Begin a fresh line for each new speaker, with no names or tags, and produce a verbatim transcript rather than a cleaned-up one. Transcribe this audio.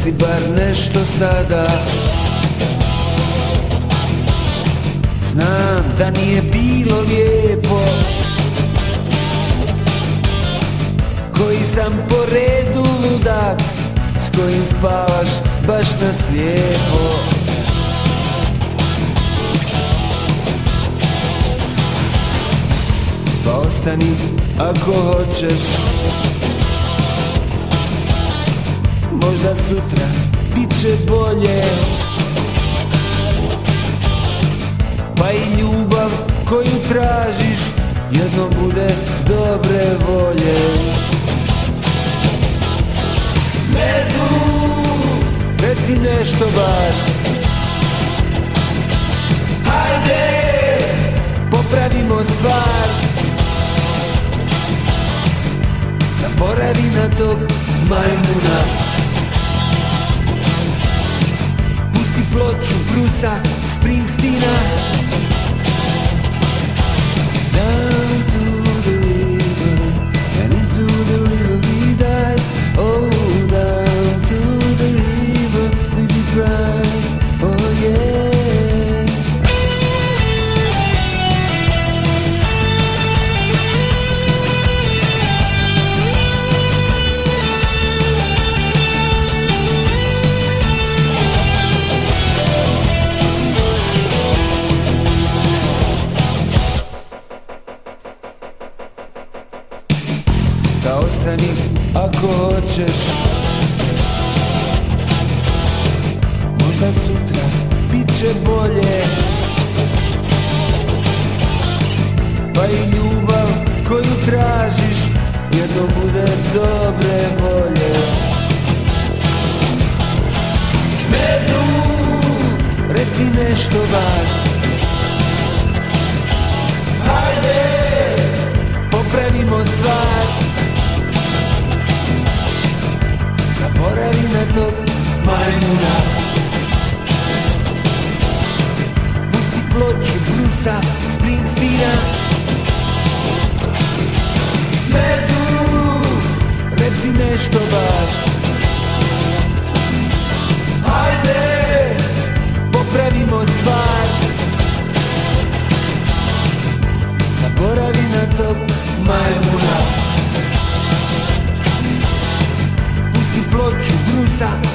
reci bar nešto sada. Znam da nije bilo lijepo, koji sam po redu ludak, s kojim spavaš baš na slijepo. Pa ostani ako hoćeš, možda sutra bit će bolje. Pa i ljubav koju tražiš jednom bude dobre volje. Medu, reci nešto bar, hajde, popravimo stvar. Zaboravi na tog majmuna, pusti ploču Brusa Springsteena. Down to the river, and into the river we dive. Oh, down to the river we did ride. Oh yeah. Da ostani ako hoćeš, možda sutra bit će bolje. Pa i ljubav koju tražiš jednom bude dobre volje. Medu, reci nešto bar, hajde, popravimo stvar. Zaboravi na tog majmuna, pusti ploču Brusa Springsteena. Medu, reci nešto bar, hajde, popravimo stvar. Zaboravi na tog majmuna, ploču Brusa